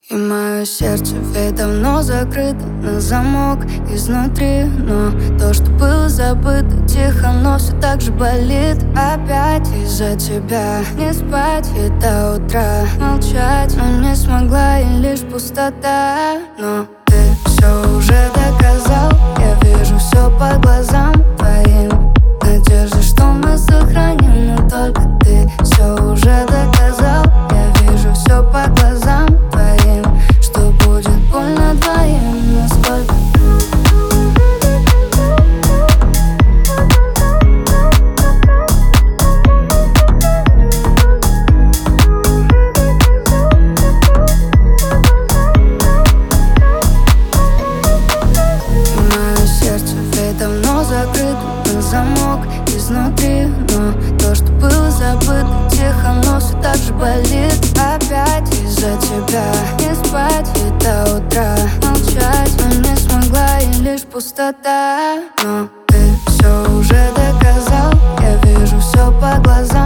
И мое сердце ведь давно закрыто на замок изнутри. Но то, что было забыто, тихо, но все так же болит. Опять из-за тебя не спать и до утра молчать, но не смогла, и лишь пустота. Но ты все уже доказал, я вижу все по глазам твоим. Надежда, что мы сохраним, но только ты все уже доказал. Я вижу все по глазам твоим, что будет больно двоим, насколько. Мое сердце ведь давно закрыто на замок изнутри. Но то, что было забыто, тихо, но все так же болит. Опять из-за тебя не спать и до утра молчать, но не смогла, и лишь пустота. Но ты все уже доказал, я вижу все по глазам